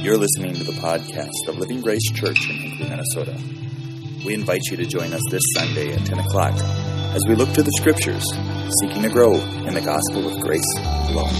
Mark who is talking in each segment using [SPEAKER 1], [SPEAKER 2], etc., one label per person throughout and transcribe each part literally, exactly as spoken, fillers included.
[SPEAKER 1] You're listening to the podcast of Living Grace Church in Hinckley, Minnesota. We invite you to join us this Sunday at ten o'clock as we look to the Scriptures, seeking to grow in the gospel of grace alone.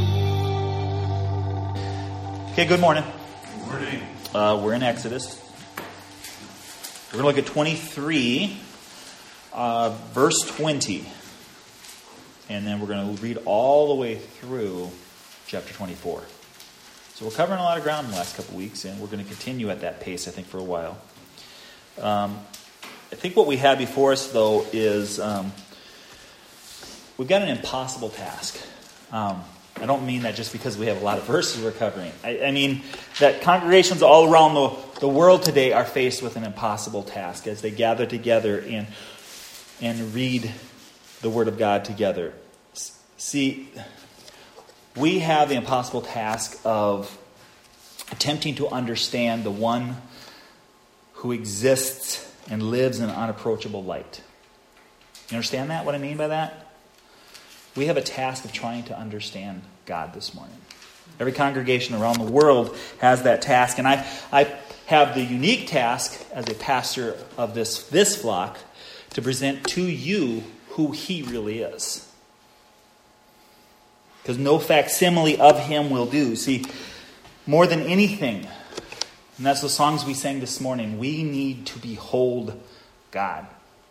[SPEAKER 2] Okay, good morning.
[SPEAKER 3] Good morning.
[SPEAKER 2] Uh, we're in Exodus. We're going to look at twenty-three, uh, verse twenty. And then we're going to read all the way through chapter twenty-four. So we're covering a lot of ground in the last couple of weeks, and we're going to continue at that pace, I think, for a while. Um, I think what we have before us, though, is um, we've got an impossible task. Um, I don't mean that just because we have a lot of verses we're covering. I, I mean that congregations all around the, the world today are faced with an impossible task as they gather together and and read the Word of God together. See, we have the impossible task of attempting to understand the one who exists and lives in unapproachable light. You understand that? What I mean by that? We have a task of trying to understand God this morning. Every congregation around the world has that task, and I, I have the unique task as a pastor of this, this flock to present to you who He really is. Because no facsimile of Him will do. See, more than anything, and that's the songs we sang this morning, we need to behold God.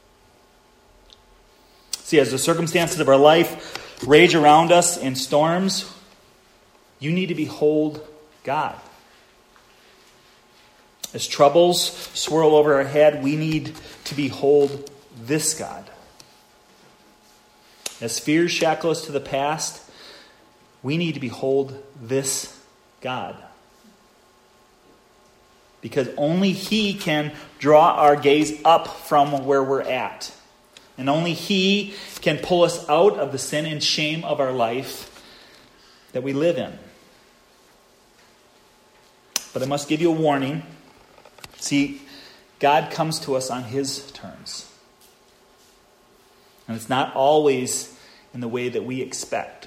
[SPEAKER 2] See, as the circumstances of our life rage around us in storms, you need to behold God. As troubles swirl over our head, we need to behold this God. As fears shackle us to the past, we need to behold this God. Because only He can draw our gaze up from where we're at. And only He can pull us out of the sin and shame of our life that we live in. But I must give you a warning. See, God comes to us on His terms. And it's not always in the way that we expect.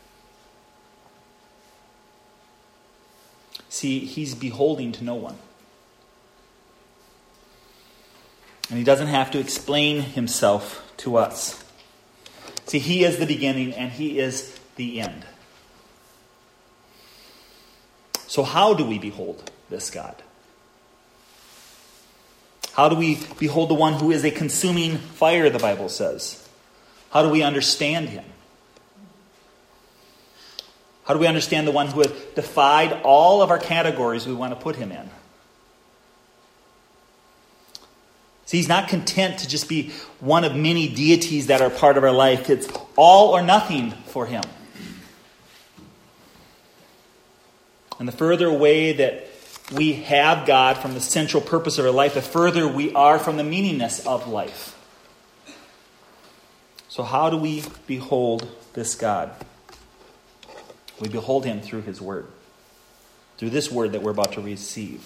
[SPEAKER 2] See, He's beholding to no one. And He doesn't have to explain Himself to us. See, He is the beginning and He is the end. So how do we behold this God? How do we behold the one who is a consuming fire, the Bible says? How do we understand Him? How do we understand the one who has defied all of our categories we want to put Him in? See, He's not content to just be one of many deities that are part of our life. It's all or nothing for Him. And the further away that we have God from the central purpose of our life, the further we are from the meaningless of life. So how do we behold this God? We behold Him through His Word. Through this Word that we're about to receive.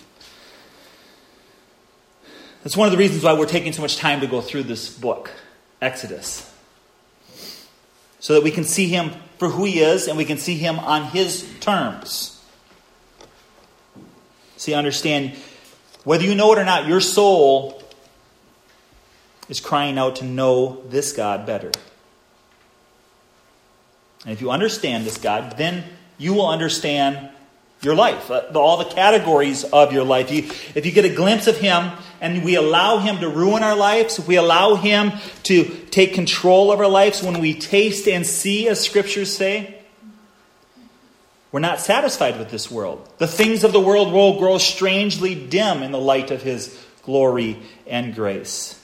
[SPEAKER 2] That's one of the reasons why we're taking so much time to go through this book, Exodus. So that we can see Him for who He is and we can see Him on His terms. See, understand, whether you know it or not, your soul is crying out to know this God better. And if you understand this God, then you will understand your life, uh, all the categories of your life. You, if you get a glimpse of Him and we allow Him to ruin our lives, if we allow Him to take control of our lives, when we taste and see, as Scriptures say, we're not satisfied with this world. The things of the world will grow strangely dim in the light of His glory and grace.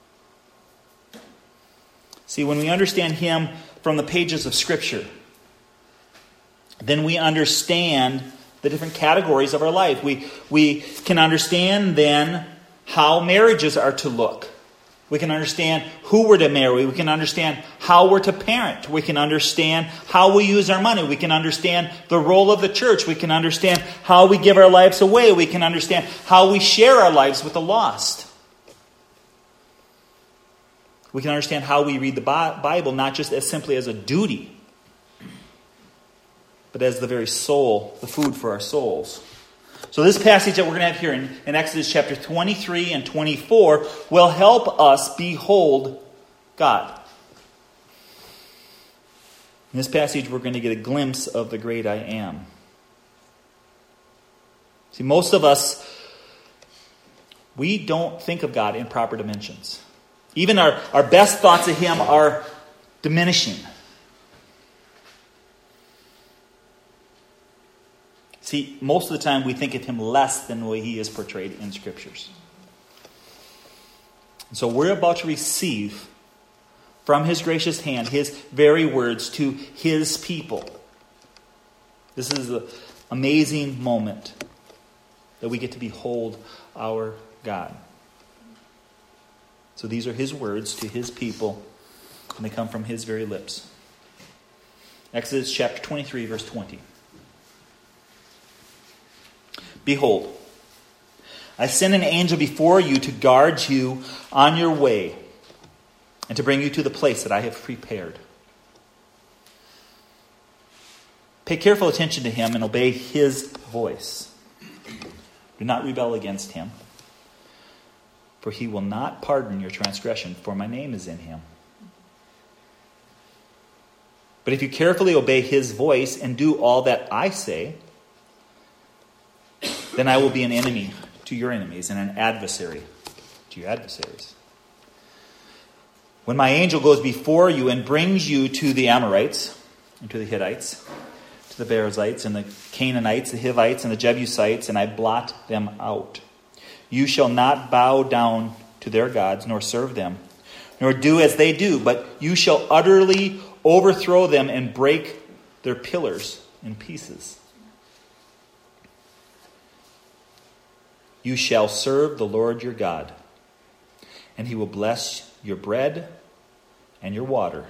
[SPEAKER 2] See, when we understand Him from the pages of Scripture, then we understand the different categories of our life. We, we can understand then how marriages are to look. We can understand who we're to marry. We can understand how we're to parent. We can understand how we use our money. We can understand the role of the church. We can understand how we give our lives away. We can understand how we share our lives with the lost. We can understand how we read the Bible, not just as simply as a duty, but as the very soul, the food for our souls. So this passage that we're going to have here in, in Exodus chapter twenty-three and twenty-four will help us behold God. In this passage, we're going to get a glimpse of the great I am. See, most of us, we don't think of God in proper dimensions. Even our, our best thoughts of Him are diminishing. See, most of the time we think of Him less than the way He is portrayed in Scriptures. And so we're about to receive from His gracious hand His very words to His people. This is an amazing moment that we get to behold our God. So these are His words to His people, and they come from His very lips. Exodus chapter twenty-three, verse twenty. Behold, I send an angel before you to guard you on your way and to bring you to the place that I have prepared. Pay careful attention to him and obey his voice. Do not rebel against him, for he will not pardon your transgression, for my name is in him. But if you carefully obey his voice and do all that I say, then I will be an enemy to your enemies and an adversary to your adversaries. When my angel goes before you and brings you to the Amorites and to the Hittites, to the Perizzites and the Canaanites, the Hivites and the Jebusites, and I blot them out. You shall not bow down to their gods, nor serve them, nor do as they do, but you shall utterly overthrow them and break their pillars in pieces. You shall serve the Lord your God, and he will bless your bread and your water.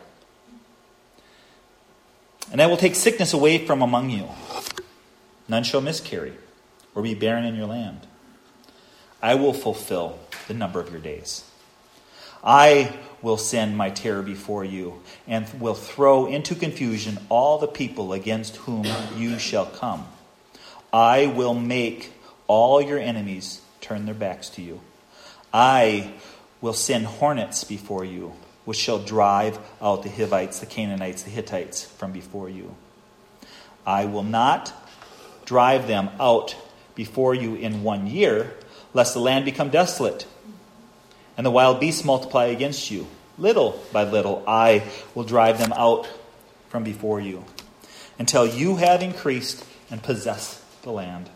[SPEAKER 2] And I will take sickness away from among you. None shall miscarry or be barren in your land. I will fulfill the number of your days. I will send my terror before you and will throw into confusion all the people against whom you shall come. I will make all your enemies turn their backs to you. I will send hornets before you, which shall drive out the Hivites, the Canaanites, the Hittites from before you. I will not drive them out before you in one year, lest the land become desolate, and the wild beasts multiply against you. Little by little I will drive them out from before you, until you have increased and possess the land.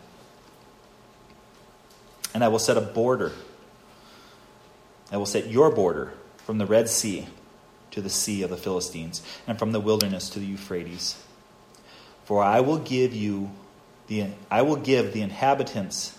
[SPEAKER 2] And I will set a border. I will set your border from the Red Sea to the sea of the Philistines, and from the wilderness to the Euphrates. For I will give you the I will give the inhabitants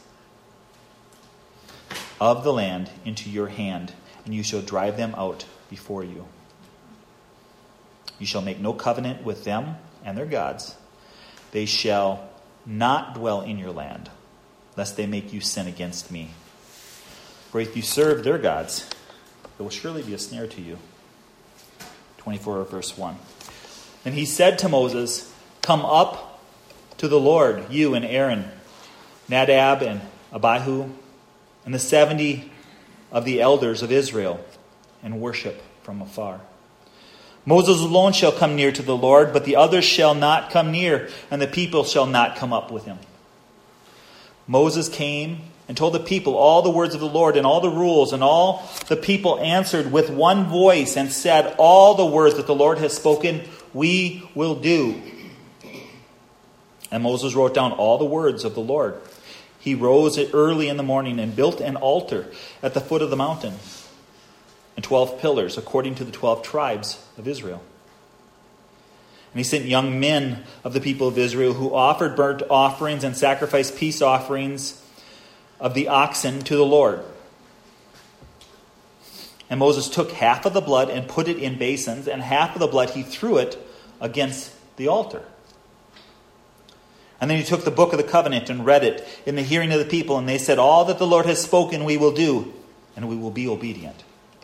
[SPEAKER 2] of the land into your hand, and you shall drive them out before you. You shall make no covenant with them and their gods. They shall not dwell in your land, lest they make you sin against me. For if you serve their gods, it will surely be a snare to you. twenty-four verse one. And he said to Moses, come up to the Lord, you and Aaron, Nadab and Abihu, and the seventy of the elders of Israel, and worship from afar. Moses alone shall come near to the Lord, but the others shall not come near, and the people shall not come up with him. Moses came and told the people all the words of the Lord and all the rules, and all the people answered with one voice and said, all the words that the Lord has spoken, we will do. And Moses wrote down all the words of the Lord. He rose early in the morning and built an altar at the foot of the mountain, and twelve pillars according to the twelve tribes of Israel. And he sent young men of the people of Israel who offered burnt offerings and sacrificed peace offerings of the oxen to the Lord. And Moses took half of the blood and put it in basins, and half of the blood he threw it against the altar. And then he took the book of the covenant and read it in the hearing of the people, and they said, all that the Lord has spoken we will do, and we will be obedient.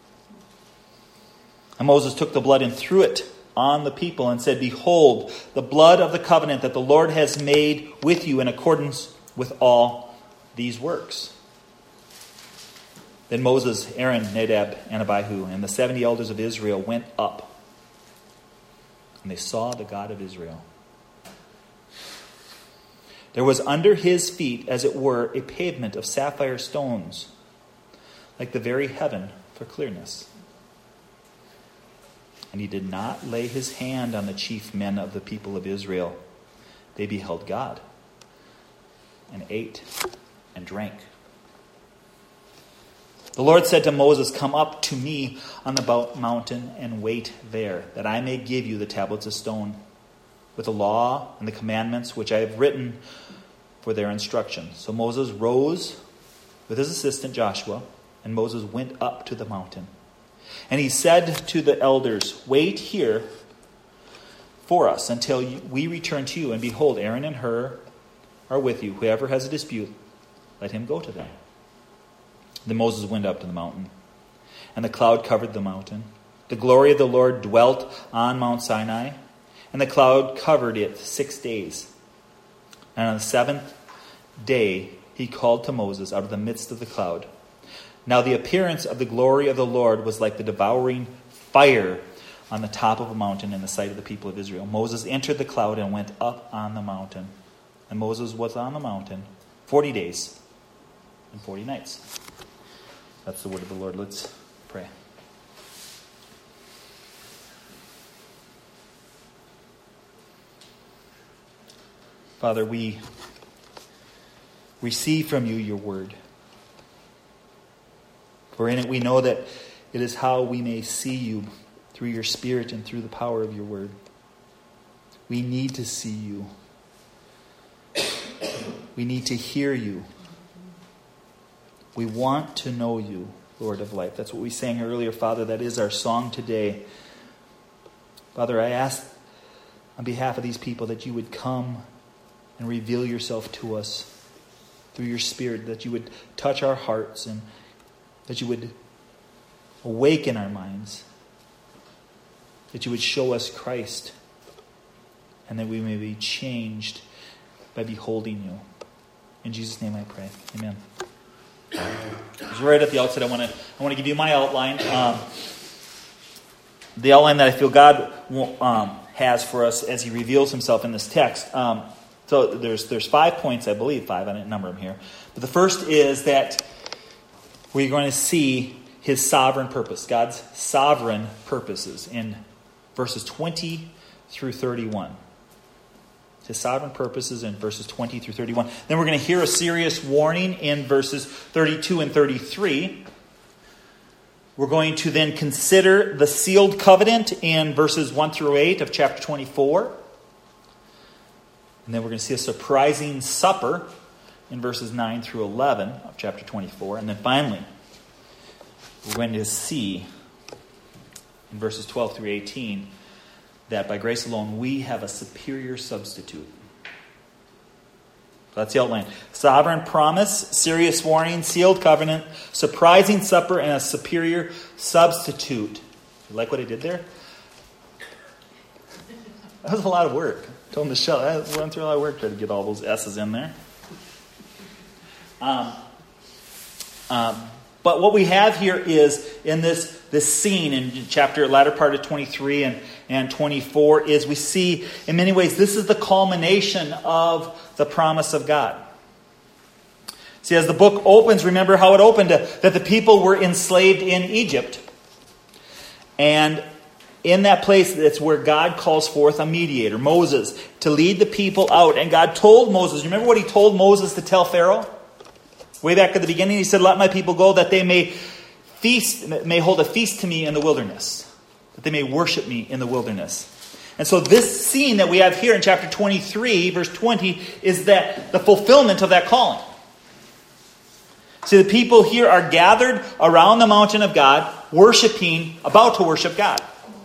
[SPEAKER 2] And Moses took the blood and threw it on the people and said, behold, the blood of the covenant that the Lord has made with you in accordance with all these works. Then Moses, Aaron, Nadab, and Abihu, and the seventy elders of Israel went up, and they saw the God of Israel. There was under his feet, as it were, a pavement of sapphire stones, like the very heaven for clearness. And he did not lay his hand on the chief men of the people of Israel. They beheld God, and ate and drank. The Lord said to Moses, "Come up to me on the mountain and wait there, that I may give you the tablets of stone, with the law and the commandments which I have written for their instruction." So Moses rose with his assistant Joshua, and Moses went up to the mountain. And he said to the elders, "Wait here for us until we return to you. And behold, Aaron and Hur are with you. Whoever has a dispute, let him go to them." Then Moses went up to the mountain, and the cloud covered the mountain. The glory of the Lord dwelt on Mount Sinai, and the cloud covered it six days. And on the seventh day he called to Moses out of the midst of the cloud. Now the appearance of the glory of the Lord was like the devouring fire on the top of a mountain in the sight of the people of Israel. Moses entered the cloud and went up on the mountain. And Moses was on the mountain forty days and forty nights. That's the word of the Lord. Let's pray. Father, we receive from you your word. For in it we know that it is how we may see you through your Spirit and through the power of your word. We need to see you. We need to hear you. We want to know you, Lord of life. That's what we sang earlier, Father. That is our song today. Father, I ask on behalf of these people that you would come and reveal yourself to us through your Spirit, that you would touch our hearts and that you would awaken our minds, that you would show us Christ, and that we may be changed by beholding you. In Jesus' name I pray. Amen. So right at the outset, I want to I want to give you my outline. Um, the outline that I feel God um, has for us as He reveals Himself in this text. Um, so there's there's five points, I believe, five. I didn't number them here. But the first is that we're going to see His sovereign purpose, God's sovereign purposes in verses twenty through thirty-one. His sovereign purposes in verses twenty through thirty-one. Then we're going to hear a serious warning in verses thirty-two and thirty-three. We're going to then consider the sealed covenant in verses one through eight of chapter twenty-four. And then we're going to see a surprising supper in verses nine through eleven of chapter twenty-four. And then finally, we're going to see in verses twelve through eighteen that by grace alone we have a superior substitute. So that's the outline. Sovereign promise, serious warning, sealed covenant, surprising supper, and a superior substitute. You like what I did there? That was a lot of work. I told Michelle, I went through a lot of work trying to get all those S's in there. Um, um, but what we have here is in this, this scene in chapter latter part of twenty-three and, and twenty-four is we see in many ways this is the culmination of the promise of God. See, as the book opens, remember how it opened, uh, that the people were enslaved in Egypt. And in that place, that's where God calls forth a mediator, Moses, to lead the people out. And God told Moses, remember what He told Moses to tell Pharaoh? Way back at the beginning, He said, "Let my people go, that they may feast, may hold a feast to me in the wilderness, that they may worship me in the wilderness." And so this scene that we have here in chapter twenty-three, verse twenty, is that the fulfillment of that calling. See, the people here are gathered around the mountain of God, worshiping, about to worship God.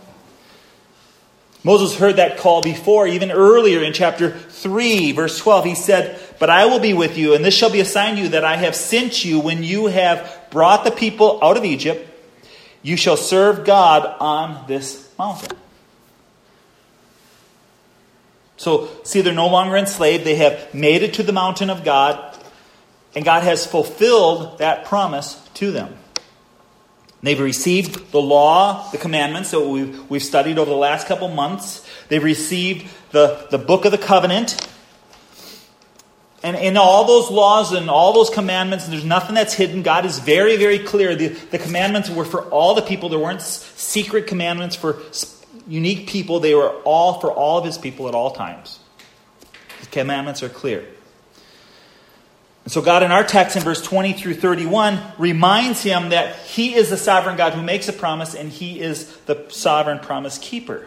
[SPEAKER 2] Moses heard that call before, even earlier in chapter three, verse twelve. He said, "But I will be with you, and this shall be a sign to you that I have sent you when you have brought the people out of Egypt. You shall serve God on this mountain." So, see, they're no longer enslaved. They have made it to the mountain of God. And God has fulfilled that promise to them. They've received the law, the commandments that we've, we've studied over the last couple months. They've received the, the book of the covenant. And in all those laws and all those commandments, there's nothing that's hidden. God is very, very clear. The, the commandments were for all the people. There weren't secret commandments for unique people. They were all for all of his people at all times. The commandments are clear. And so God in our text in verse twenty through thirty-one reminds him that he is the sovereign God who makes a promise, and he is the sovereign promise keeper.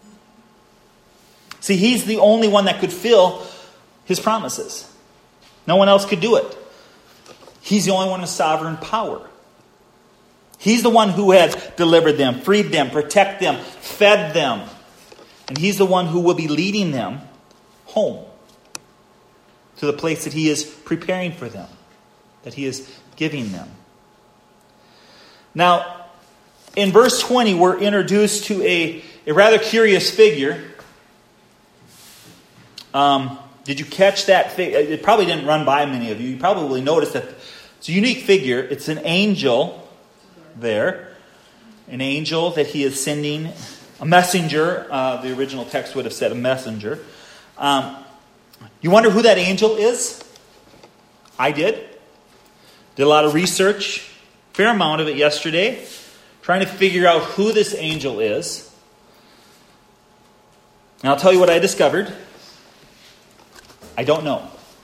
[SPEAKER 2] See, he's the only one that could fill his promises. No one else could do it. He's the only one with sovereign power. He's the one who had delivered them, freed them, protected them, fed them. And he's the one who will be leading them home to the place that he is preparing for them, that he is giving them. Now, in verse twenty, we're introduced to a, a rather curious figure. Um, did you catch that figure? It probably didn't run by many of you. You probably noticed that it's a unique figure. It's an angel there. An angel that he is sending, a messenger. Uh, the original text would have said a messenger. Um, you wonder who that angel is? I did. Did a lot of research, fair amount of it yesterday, trying to figure out who this angel is. And I'll tell you what I discovered. I don't know.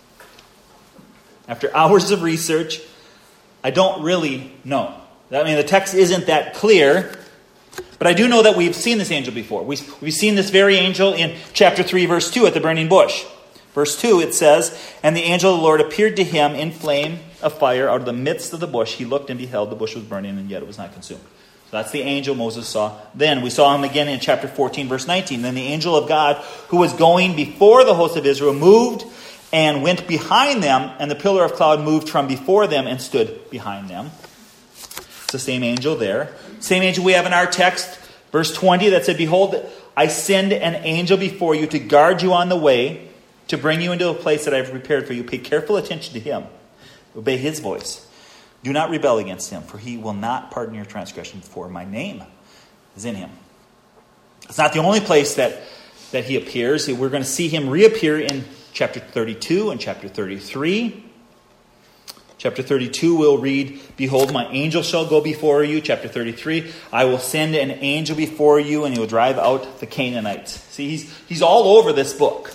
[SPEAKER 2] After hours of research, I don't really know. I mean, the text isn't that clear, but I do know that we've seen this angel before. We've, we've seen this very angel in chapter three, verse two at the burning bush. Verse two, it says, "And the angel of the Lord appeared to him in flame of fire out of the midst of the bush. He looked and beheld the bush was burning, and yet it was not consumed." So that's the angel Moses saw. Then we saw him again in chapter fourteen, verse nineteen. "Then the angel of God, who was going before the host of Israel, moved and went behind them, and the pillar of cloud moved from before them and stood behind them." It's the same angel there. Same angel we have in our text, verse twenty, that said, "Behold, I send an angel before you to guard you on the way, to bring you into a place that I have prepared for you. Pay careful attention to him. Obey his voice. Do not rebel against him, for he will not pardon your transgression, for my name is in him." It's not the only place that, that he appears. We're going to see him reappear in chapter thirty-two and chapter thirty-three. Chapter thirty-two we'll read, "Behold, my angel shall go before you." Chapter thirty-three, "I will send an angel before you, and he will drive out the Canaanites." See, he's, he's all over this book.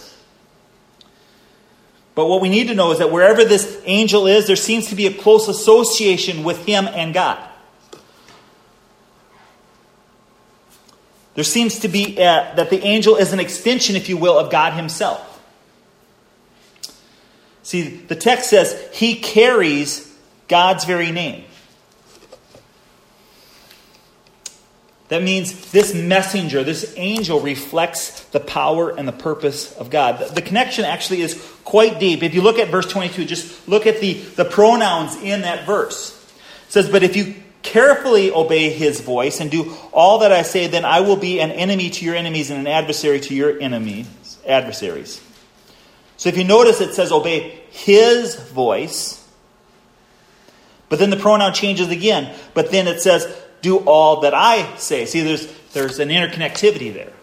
[SPEAKER 2] But what we need to know is that wherever this angel is, there seems to be a close association with him and God. There seems to be a, that the angel is an extension, if you will, of God himself. See, the text says he carries God's very name. That means this messenger, this angel, reflects the power and the purpose of God. The, the connection actually is quite deep. If you look at verse twenty-two, just look at the, the pronouns in that verse. It says, "But if you carefully obey his voice and do all that I say, then I will be an enemy to your enemies and an adversary to your enemies, adversaries." So if you notice, it says obey his voice. But then the pronoun changes again. But then it says do all that I say. See, there's there's an interconnectivity there.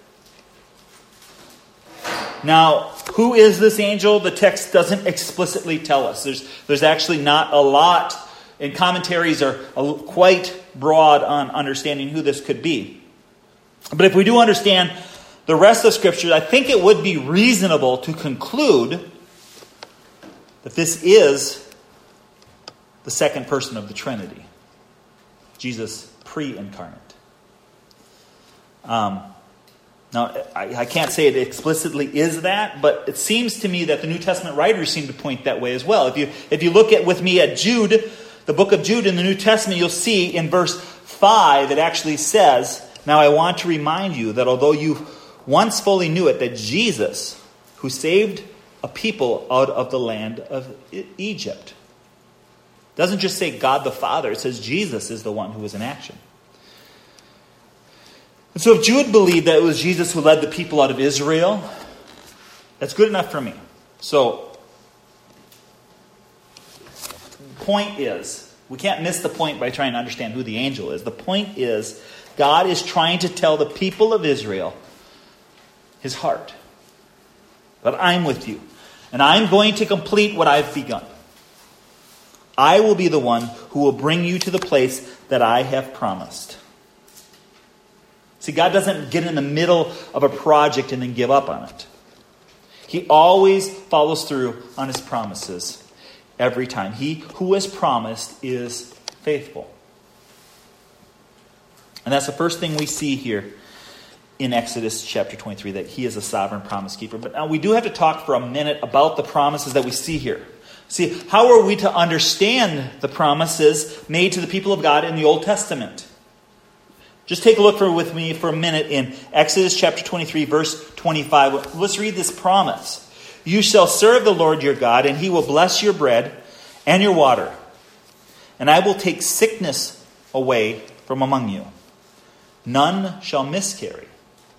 [SPEAKER 2] Now, who is this angel? The text doesn't explicitly tell us. There's there's actually not a lot, and commentaries are quite broad on understanding who this could be. But if we do understand the rest of Scripture, I think it would be reasonable to conclude that this is the second person of the Trinity, Jesus pre-incarnate. Um, now, I, I can't say it explicitly is that, but it seems to me that the New Testament writers seem to point that way as well. If you if you look at with me at Jude, the book of Jude in the New Testament, you'll see in verse five it actually says, "Now I want to remind you that although you once fully knew it, that Jesus, who saved a people out of the land of Egypt." It doesn't just say God the Father. It says Jesus is the one who is in action. And so if Jude believed that it was Jesus who led the people out of Israel, that's good enough for me. So point is, we can't miss the point by trying to understand who the angel is. The point is, God is trying to tell the people of Israel his heart. That I'm with you. And I'm going to complete what I've begun. I will be the one who will bring you to the place that I have promised. See, God doesn't get in the middle of a project and then give up on it. He always follows through on his promises every time. He who has promised is faithful. And that's the first thing we see here in Exodus chapter twenty-three, that he is a sovereign promise keeper. But now we do have to talk for a minute about the promises that we see here. See, how are we to understand the promises made to the people of God in the Old Testament? Just take a look for, with me for a minute in Exodus chapter twenty-three, verse twenty-five. Let's read this promise. You shall serve the Lord your God, and he will bless your bread and your water. And I will take sickness away from among you. None shall miscarry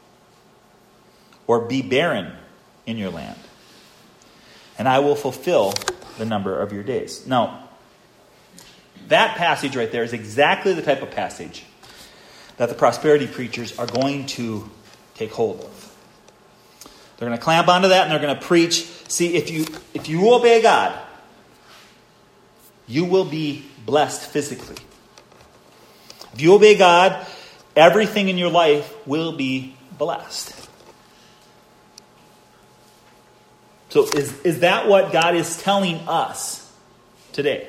[SPEAKER 2] or be barren in your land. And I will fulfill the number of your days. Now, that passage right there is exactly the type of passage that the prosperity preachers are going to take hold of. They're going to clamp onto that and they're going to preach. See, if you if you obey God, you will be blessed physically. If you obey God, everything in your life will be blessed. So is, is that what God is telling us today?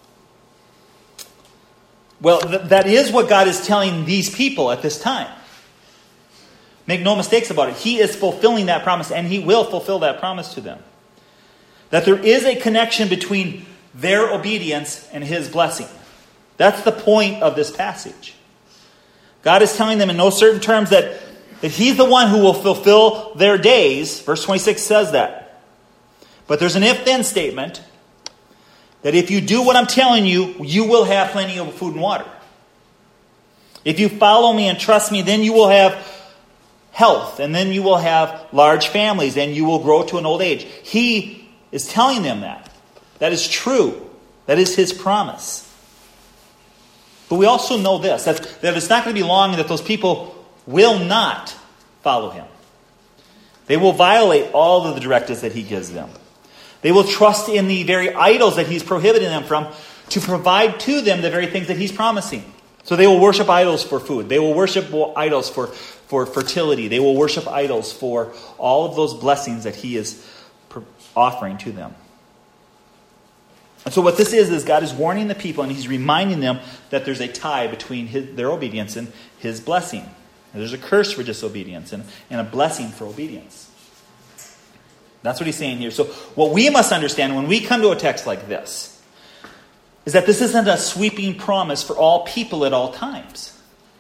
[SPEAKER 2] Well, th- that is what God is telling these people at this time. Make no mistakes about it. He is fulfilling that promise, and he will fulfill that promise to them. That there is a connection between their obedience and his blessing. That's the point of this passage. God is telling them in no certain terms that, that he's the one who will fulfill their days. Verse twenty-six says that. But there's an if-then statement that if you do what I'm telling you, you will have plenty of food and water. If you follow me and trust me, then you will have health, and then you will have large families, and you will grow to an old age. He is telling them that. That is true. That is his promise. But we also know this, that, that it's not going to be long that those people will not follow him. They will violate all of the directives that he gives them. They will trust in the very idols that he's prohibiting them from to provide to them the very things that he's promising. So they will worship idols for food. They will worship idols for, for fertility. They will worship idols for all of those blessings that he is offering to them. And so what this is, is God is warning the people and he's reminding them that there's a tie between his, their obedience and his blessing. And there's a curse for disobedience and, and a blessing for obedience. That's what he's saying here. So what we must understand when we come to a text like this is that this isn't a sweeping promise for all people at all times.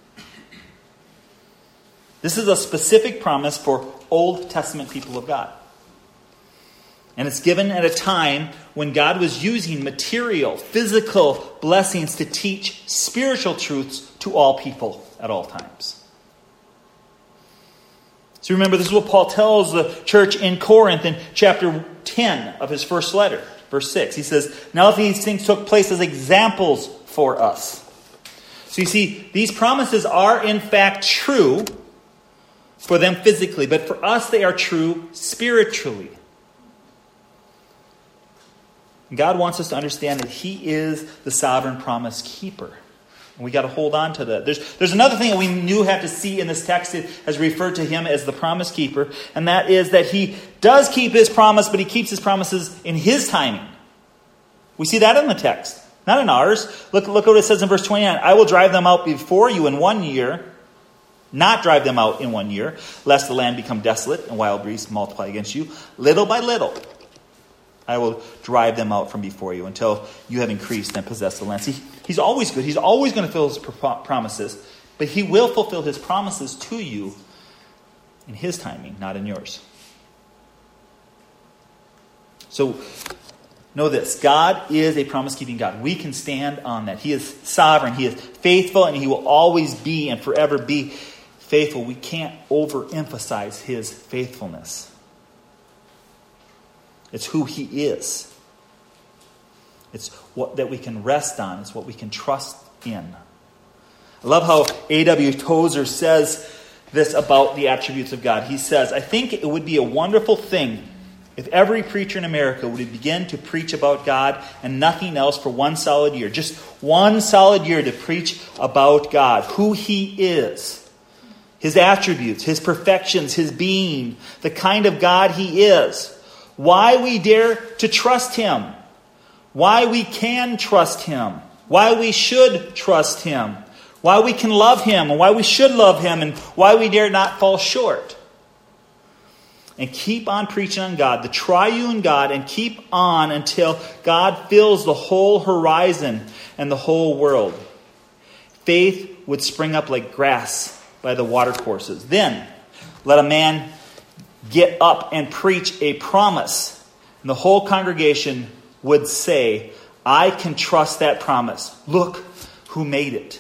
[SPEAKER 2] This is a specific promise for Old Testament people of God. And it's given at a time when God was using material, physical blessings to teach spiritual truths to all people at all times. So remember, this is what Paul tells the church in Corinth in chapter ten of his first letter, verse six. He says, now these things took place as examples for us. So you see, these promises are in fact true for them physically, but for us they are true spiritually. God wants us to understand that he is the sovereign promise keeper. And we got to hold on to that. There's, there's another thing that we do have to see in this text as referred to him as the promise keeper. And that is that he does keep his promise, but he keeps his promises in his timing. We see that in the text, not in ours. Look, look what it says in verse twenty-nine. I will drive them out before you in one year, not drive them out in one year, lest the land become desolate and wild beasts multiply against you. Little by little, I will drive them out from before you until you have increased and possessed the land. See, he's always good. He's always going to fulfill his promises, but he will fulfill his promises to you in his timing, not in yours. So, know this. God is a promise-keeping God. We can stand on that. He is sovereign. He is faithful, and he will always be and forever be faithful. We can't overemphasize his faithfulness. It's who he is. It's what that we can rest on. It's what we can trust in. I love how A W Tozer says this about the attributes of God. He says, I think it would be a wonderful thing if every preacher in America would begin to preach about God and nothing else for one solid year. Just one solid year to preach about God, who He is, His attributes, His perfections, His being, the kind of God He is, why we dare to trust Him, why we can trust Him, why we should trust Him, why we can love Him and why we should love Him and why we dare not fall short. And keep on preaching on God, the triune God, and keep on until God fills the whole horizon and the whole world. Faith would spring up like grass by the watercourses. Then let a man get up and preach a promise, and the whole congregation would say, I can trust that promise. Look who made it.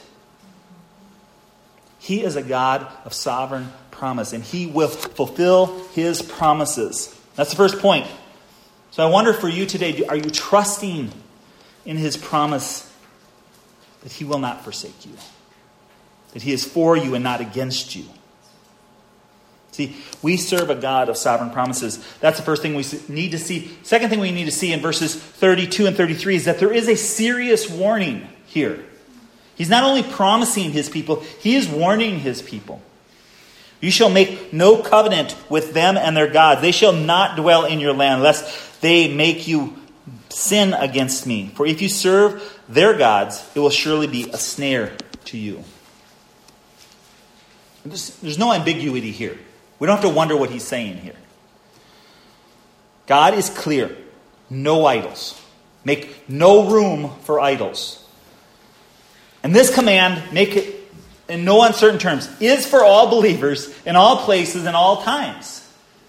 [SPEAKER 2] He is a God of sovereign promise, and He will fulfill His promises. That's the first point. So I wonder for you today, are you trusting in His promise that He will not forsake you? That He is for you and not against you? See, we serve a God of sovereign promises. That's the first thing we need to see. Second thing we need to see in verses thirty-two and thirty-three is that there is a serious warning here. He's not only promising His people, He is warning His people. You shall make no covenant with them and their gods. They shall not dwell in your land, lest they make you sin against me. For if you serve their gods, it will surely be a snare to you. There's no ambiguity here. We don't have to wonder what he's saying here. God is clear. No idols. Make no room for idols. And this command, make it in no uncertain terms, is for all believers in all places and all times.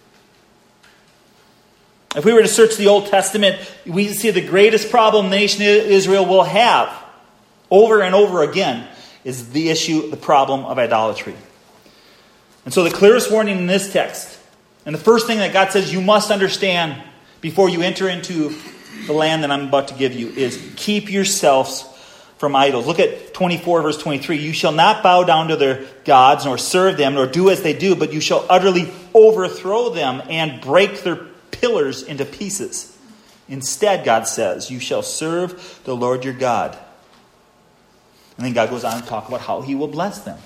[SPEAKER 2] If we were to search the Old Testament, we see the greatest problem the nation of Israel will have over and over again is the issue, the problem of idolatry. And so the clearest warning in this text, and the first thing that God says you must understand before you enter into the land that I'm about to give you, is keep yourselves from idols. Look at twenty-four, verse twenty-three. You shall not bow down to their gods, nor serve them, nor do as they do, but you shall utterly overthrow them and break their pillars into pieces. Instead, God says, you shall serve the Lord your God. And then God goes on to talk about how he will bless them.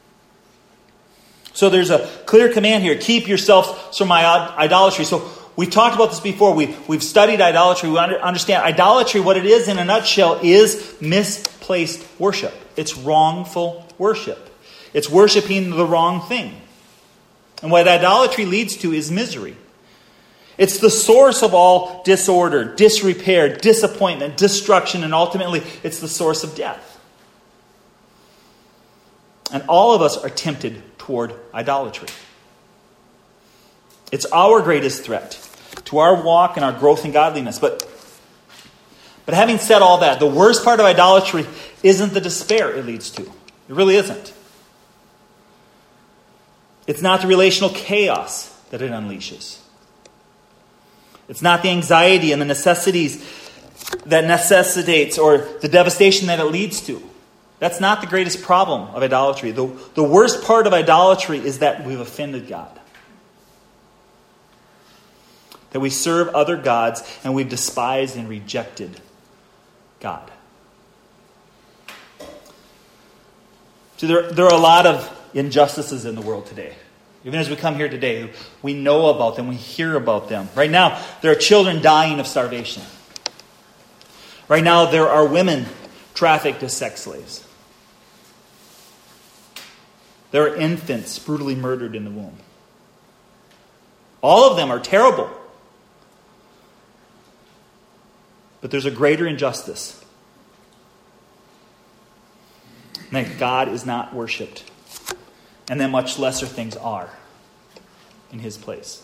[SPEAKER 2] So there's a clear command here. Keep yourselves from idolatry. So we've talked about this before. We, we've studied idolatry. We understand idolatry, what it is in a nutshell, is misplaced worship. It's wrongful worship. It's worshiping the wrong thing. And what idolatry leads to is misery. It's the source of all disorder, disrepair, disappointment, destruction, and ultimately it's the source of death. And all of us are tempted toward idolatry. It's our greatest threat to our walk and our growth in godliness. But, but having said all that, the worst part of idolatry isn't the despair it leads to. It really isn't. It's not the relational chaos that it unleashes. It's not the anxiety and the necessities that necessitates or the devastation that it leads to. That's not the greatest problem of idolatry. The, the worst part of idolatry is that we've offended God. That we serve other gods and we've despised and rejected God. So there, there are a lot of injustices in the world today. Even as we come here today, we know about them, we hear about them. Right now, there are children dying of starvation. Right now, there are women trafficked as sex slaves. There are infants brutally murdered in the womb. All of them are terrible. But there's a greater injustice. And that God is not worshipped. And that much lesser things are in his place.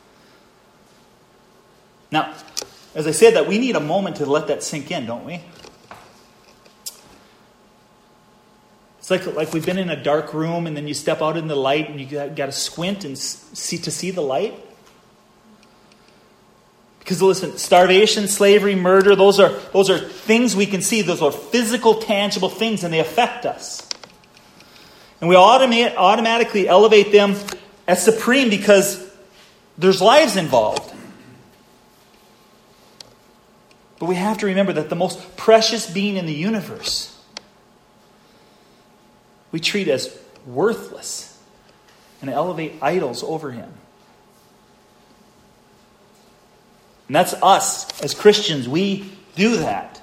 [SPEAKER 2] Now, as I said that, we need a moment to let that sink in, don't we? It's like, like we've been in a dark room and then you step out in the light and you got, got to squint and see to see the light. Because listen, starvation, slavery, murder, those are, those are things we can see. Those are physical, tangible things, and they affect us. And we automa- automatically elevate them as supreme because there's lives involved. But we have to remember that the most precious being in the universe, we treat as worthless and elevate idols over him. And that's us as Christians. We do that.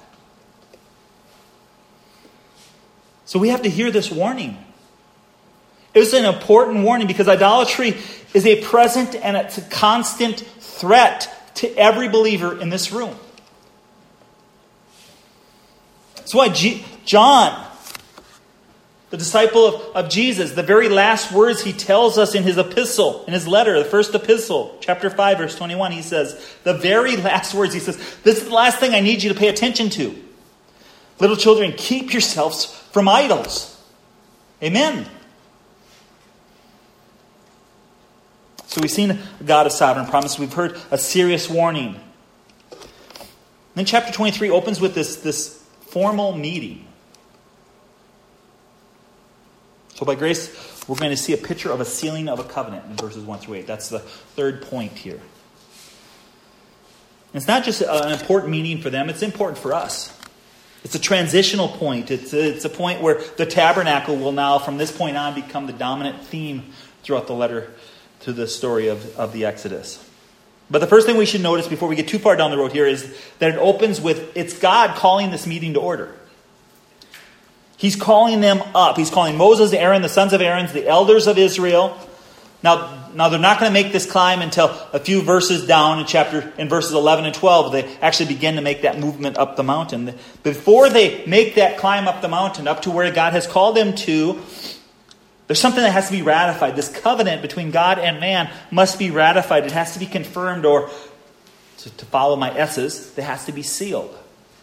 [SPEAKER 2] So we have to hear this warning. It's an important warning because idolatry is a present and it's a constant threat to every believer in this room. That's why G- John, the disciple of, of Jesus, the very last words he tells us in his epistle, in his letter, the first epistle, chapter five, verse twenty-one, he says, the very last words, he says, this is the last thing I need you to pay attention to. Little children, keep yourselves from idols. Amen. So we've seen God of sovereign promise. We've heard a serious warning. Then chapter twenty-three opens with this, this formal meeting. So by grace, we're going to see a picture of a sealing of a covenant in verses one through eight. That's the third point here. And it's not just an important meeting for them, it's important for us. It's a transitional point. It's a, it's a point where the tabernacle will now, from this point on, become the dominant theme throughout the letter to the story of, of the Exodus. But the first thing we should notice before we get too far down the road here is that it opens with, it's God calling this meeting to order. He's calling them up. He's calling Moses, Aaron, the sons of Aaron, the elders of Israel. Now, now they're not going to make this climb until a few verses down in chapter in verses eleven and twelve. They actually begin to make that movement up the mountain. Before they make that climb up the mountain, up to where God has called them to, there's something that has to be ratified. This covenant between God and man must be ratified. It has to be confirmed, or to, to follow my S's, it has to be sealed.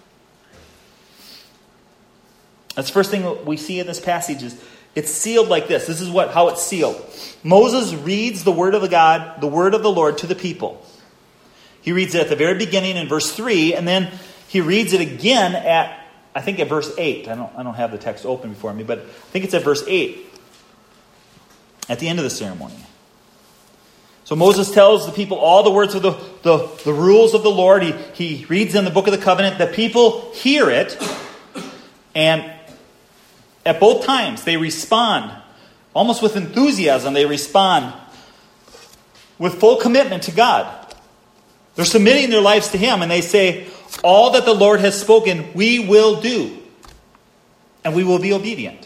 [SPEAKER 2] That's the first thing we see in this passage is it's sealed like this. This is what how it's sealed. Moses reads the word of the God, the word of the Lord to the people. He reads it at the very beginning in verse three, and then he reads it again at, I think at verse eight. I don't, I don't have the text open before me, but I think it's at verse eight at the end of the ceremony. So Moses tells the people all the words of the, the, the rules of the Lord. He, he reads in the book of the covenant. The people hear it, and at both times, they respond, almost with enthusiasm, they respond with full commitment to God. They're submitting their lives to Him, and they say, all that the Lord has spoken, we will do, and we will be obedient.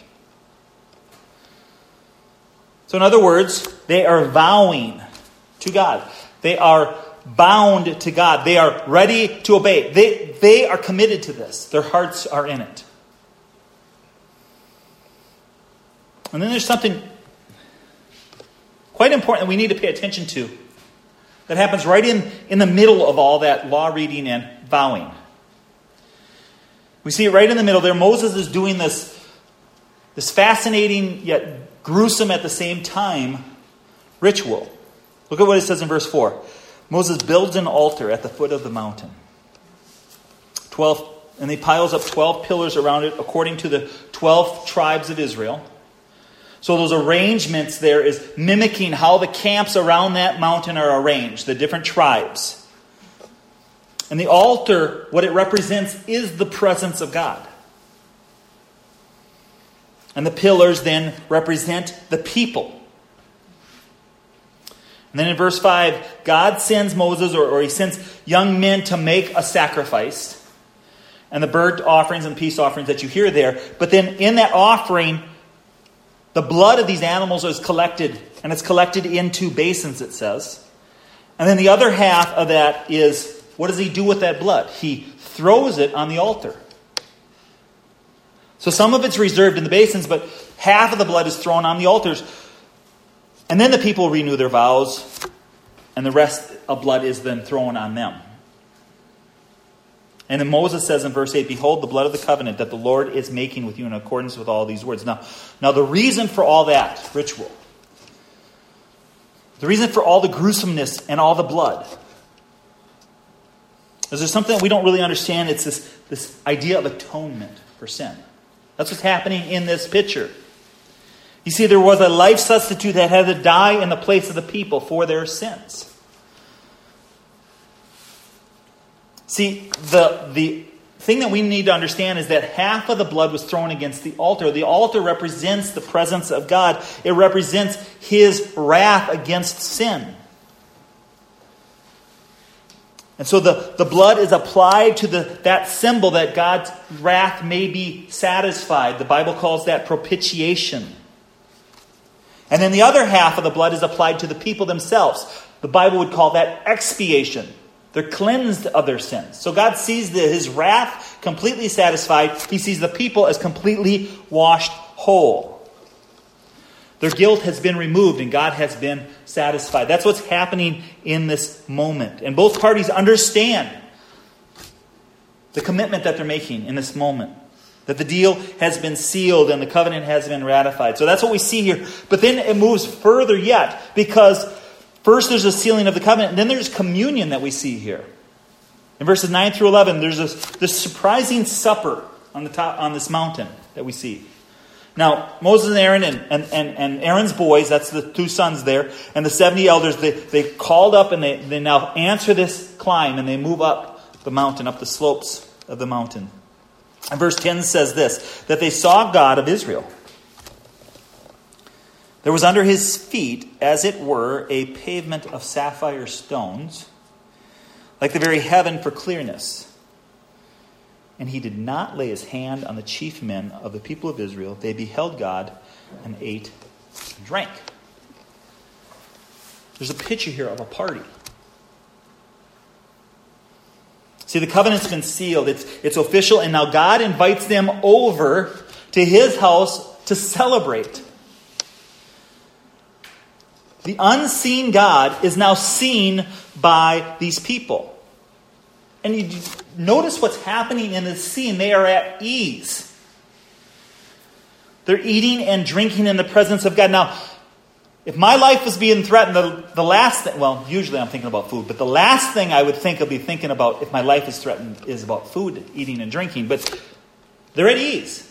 [SPEAKER 2] So in other words, they are vowing to God. They are bound to God. They are ready to obey. They, they are committed to this. Their hearts are in it. And then there's something quite important that we need to pay attention to that happens right in, in the middle of all that law reading and vowing. We see it right in the middle there. Moses is doing this, this fascinating yet gruesome at the same time ritual. Look at what it says in verse four. Moses builds an altar at the foot of the mountain. Twelve, and he piles up twelve pillars around it according to the twelve tribes of Israel. So those arrangements there is mimicking how the camps around that mountain are arranged, the different tribes. And the altar, what it represents is the presence of God. And the pillars then represent the people. And then in verse five, God sends Moses, or, or he sends young men to make a sacrifice. And the burnt offerings and peace offerings that you hear there. But then in that offering, the blood of these animals is collected, and it's collected into basins, it says. And then the other half of that is, what does he do with that blood? He throws it on the altar. So some of it's reserved in the basins, but half of the blood is thrown on the altars. And then the people renew their vows, and the rest of blood is then thrown on them. And then Moses says in verse eight, behold the blood of the covenant that the Lord is making with you in accordance with all these words. Now, now the reason for all that ritual, the reason for all the gruesomeness and all the blood, Is there something that we don't really understand? It's this, this idea of atonement for sin. That's what's happening in this picture. You see, there was a life substitute that had to die in the place of the people for their sins. See, the, the thing that we need to understand is that half of the blood was thrown against the altar. The altar represents the presence of God. It represents His wrath against sin. And so the, the blood is applied to the, that symbol that God's wrath may be satisfied. The Bible calls that propitiation. And then the other half of the blood is applied to the people themselves. The Bible would call that expiation. They're cleansed of their sins. So God sees the, His wrath completely satisfied. He sees the people as completely washed whole. Their guilt has been removed and God has been satisfied. That's what's happening in this moment. And both parties understand the commitment that they're making in this moment. That the deal has been sealed and the covenant has been ratified. So that's what we see here. But then it moves further yet. Because first there's a sealing of the covenant. And then there's communion that we see here. In verses nine through eleven, there's this, this surprising supper on the top on this mountain that we see. Now, Moses and Aaron and, and, and, and Aaron's boys, that's the two sons there, and the seventy elders, they, they called up and they, they now answer this climb and they move up the mountain, up the slopes of the mountain. And verse ten says this, that they saw God of Israel. There was under His feet, as it were, a pavement of sapphire stones, like the very heaven for clearness. And He did not lay His hand on the chief men of the people of Israel. They beheld God and ate and drank. There's a picture here of a party. See, the covenant's been sealed. It's, it's official. And now God invites them over to His house to celebrate. The unseen God is now seen by these people. And you notice what's happening in this scene. They are at ease. They're eating and drinking in the presence of God. Now, if my life was being threatened, the, the last thing, well, usually I'm thinking about food, but the last thing I would think I'd be thinking about if my life is threatened is about food, eating and drinking. But they're at ease.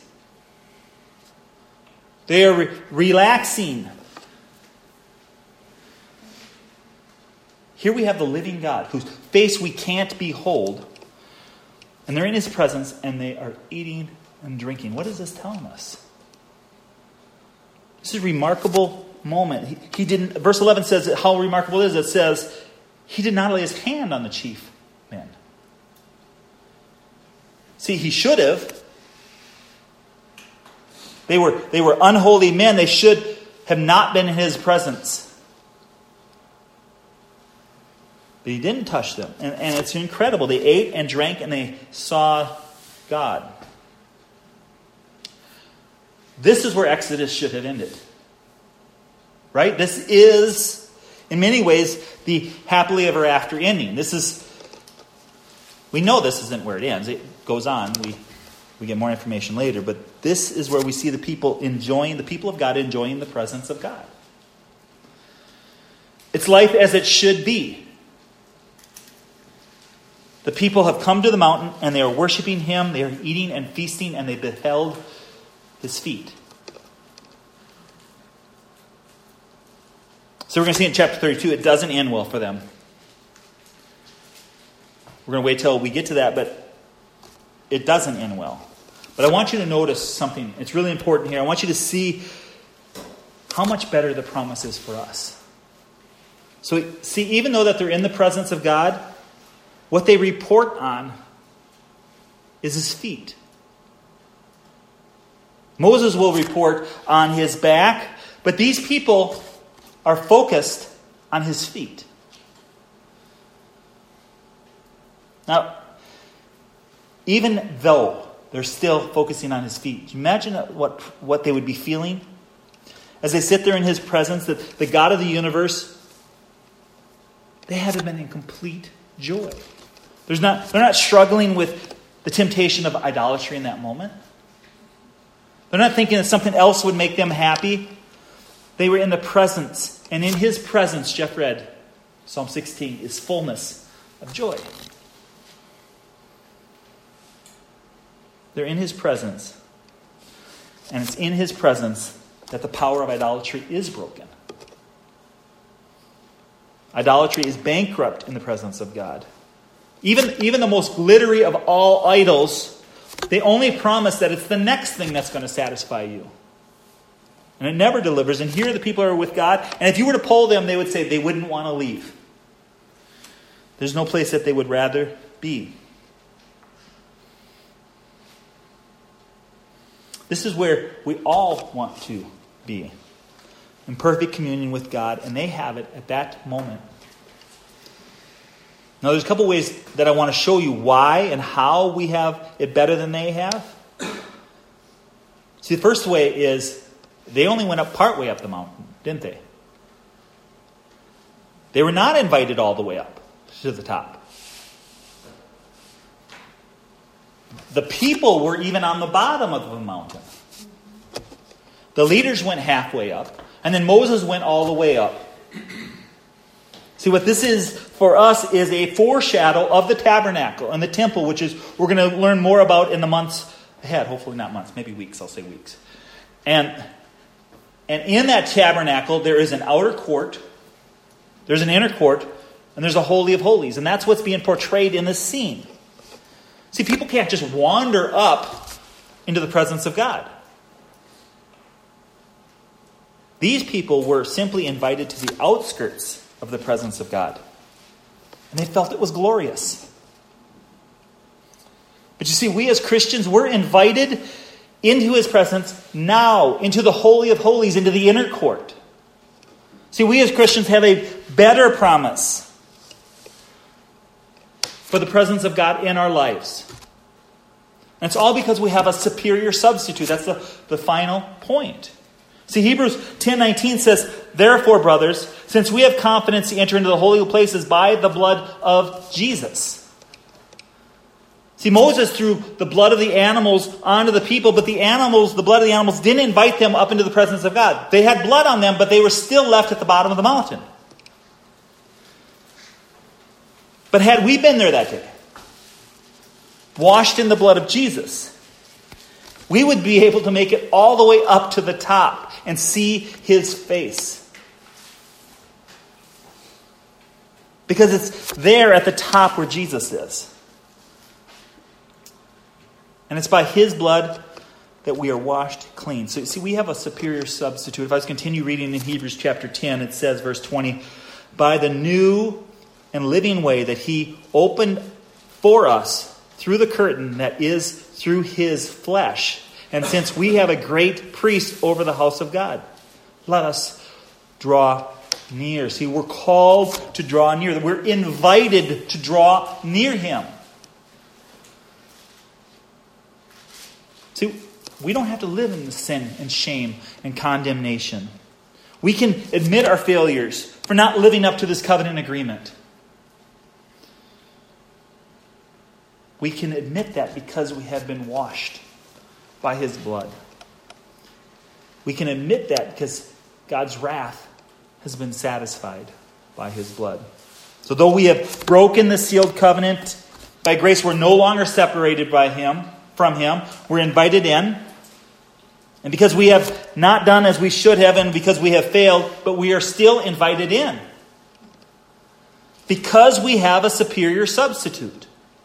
[SPEAKER 2] They are re- relaxing. Here we have the living God, whose face we can't behold. And they're in His presence, and they are eating and drinking. What is this telling us? This is a remarkable moment. He, he didn't. Verse eleven says how remarkable it is. It says, He did not lay His hand on the chief men. See, He should have. They were, they were unholy men. They should have not been in His presence. But He didn't touch them. And, and it's incredible. They ate and drank and they saw God. This is where Exodus should have ended. Right? This is, in many ways, the happily ever after ending. This is, we know this isn't where it ends. It goes on. We, we get more information later. But this is where we see the people enjoying, the people of God enjoying the presence of God. It's life as it should be. The people have come to the mountain and they are worshiping Him. They are eating and feasting and they beheld His feet. So we're going to see in chapter thirty-two, it doesn't end well for them. We're going to wait till we get to that, but it doesn't end well. But I want you to notice something. It's really important here. I want you to see how much better the promise is for us. So see, even though that they're in the presence of God, what they report on is His feet. Moses will report on his back, but these people are focused on His feet. Now, even though they're still focusing on His feet, imagine what, what they would be feeling as they sit there in His presence, that the God of the universe, they have been in complete joy. There's not, they're not struggling with the temptation of idolatry in that moment. They're not thinking that something else would make them happy. They were in the presence. And in His presence, Jeff read, Psalm sixteen, is fullness of joy. They're in his presence. And it's in his presence that the power of idolatry is broken. Idolatry is bankrupt in the presence of God. Even, even the most glittery of all idols, they only promise that it's the next thing that's going to satisfy you. And it never delivers. And here the people are with God. And if you were to poll them, they would say they wouldn't want to leave. There's no place that they would rather be. This is where we all want to be. In perfect communion with God. And they have it at that moment. Now there's a couple ways that I want to show you why and how we have it better than they have. See, the first way is they only went up part way up the mountain, didn't they? They were not invited all the way up to the top. The people were even on the bottom of the mountain. The leaders went halfway up, and then Moses went all the way up. See, what this is for us is a foreshadow of the tabernacle and the temple, which is we're going to learn more about in the months ahead. Hopefully not months, maybe weeks. I'll say weeks. And, and in that tabernacle, there is an outer court, there's an inner court, and there's a Holy of Holies. And that's what's being portrayed in this scene. See, people can't just wander up into the presence of God. These people were simply invited to the outskirts of the presence of God. And they felt it was glorious. But you see, we as Christians, we're invited into his presence now, into the Holy of Holies, into the inner court. See, we as Christians have a better promise for the presence of God in our lives. And it's all because we have a superior substitute. That's the, the final point. See, Hebrews ten nineteen says, "Therefore, brothers, since we have confidence to enter into the holy places by the blood of Jesus." See, Moses threw the blood of the animals onto the people, but the animals, the blood of the animals didn't invite them up into the presence of God. They had blood on them, but they were still left at the bottom of the mountain. But had we been there that day, washed in the blood of Jesus, we would be able to make it all the way up to the top and see his face. Because it's there at the top where Jesus is. And it's by his blood that we are washed clean. So, see, we have a superior substitute. If I was to continue reading in Hebrews chapter ten, it says, verse twenty, "By the new and living way that he opened for us through the curtain that is through his flesh. And since we have a great priest over the house of God, let us draw near." See, we're called to draw near. We're invited to draw near him. See, we don't have to live in the sin and shame and condemnation. We can admit our failures for not living up to this covenant agreement. We can admit that because we have been washed by his blood. We can admit that because God's wrath has been satisfied by his blood. So though we have broken the sealed covenant, by grace we're no longer separated by him, from him. We're invited in. And because we have not done as we should have and because we have failed, but we are still invited in. Because we have a superior substitute.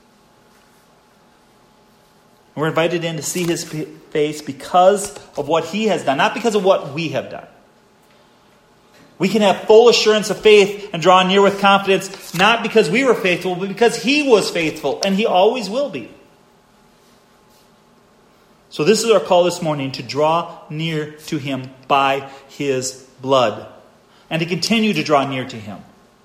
[SPEAKER 2] We're invited in to see his face because of what he has done, not because of what we have done. We can have full assurance of faith and draw near with confidence, not because we were faithful, but because he was faithful, and he always will be. So this is our call this morning, to draw near to him by his blood, and to continue to draw near to him.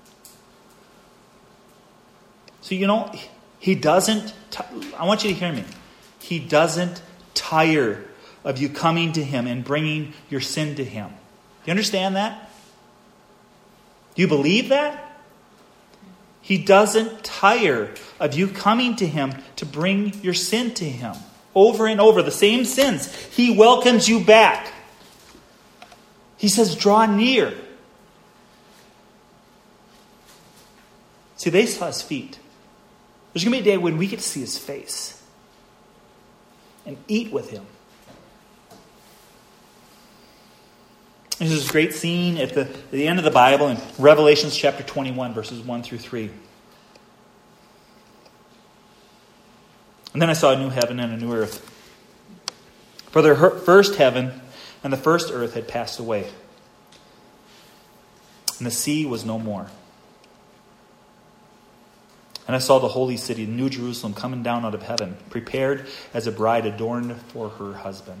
[SPEAKER 2] So, you know, he doesn't, t- I want you to hear me. He doesn't tire of you coming to him and bringing your sin to him. Do you understand that? Do you believe that? He doesn't tire of you coming to him to bring your sin to him. Over and over, the same sins. He welcomes you back. He says, draw near. See, they saw his feet. There's going to be a day when we get to see his face. and eat with him. There's this great scene at the, at the end of the Bible in Revelation chapter twenty-one, verses one through three. And then I saw a new heaven and a new earth. For the first heaven and the first earth had passed away, and the sea was no more. And I saw the holy city, the New Jerusalem, coming down out of heaven, prepared as a bride adorned for her husband.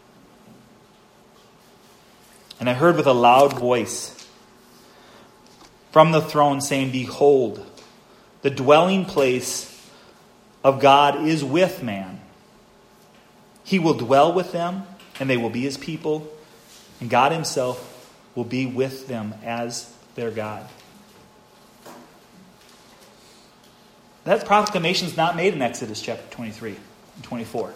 [SPEAKER 2] And I heard with a loud voice from the throne saying, Behold, the dwelling place of God is with man. He will dwell with them, and they will be his people, and God himself will be with them as their God. That proclamation is not made in Exodus chapter twenty-three and twenty-four.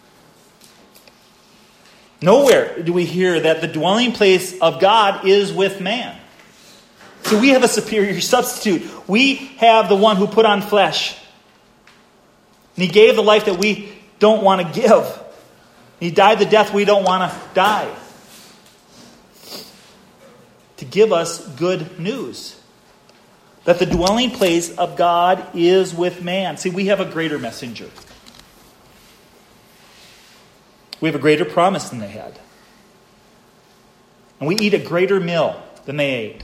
[SPEAKER 2] Nowhere do we hear that the dwelling place of God is with man. So we have a superior substitute. We have the one who put on flesh. And he gave the life that we don't want to give. He died the death we don't want to die. To give us good news. That the dwelling place of God is with man. See, we have a greater messenger. We have a greater promise than they had. And we eat a greater meal than they ate.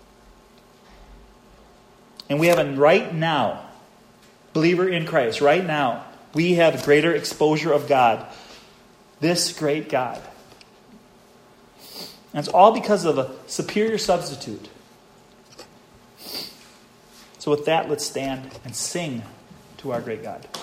[SPEAKER 2] And we have a right now, believer in Christ, right now, we have greater exposure of God. This great God. And it's all because of a superior substitute. So with that, let's stand and sing to our great God.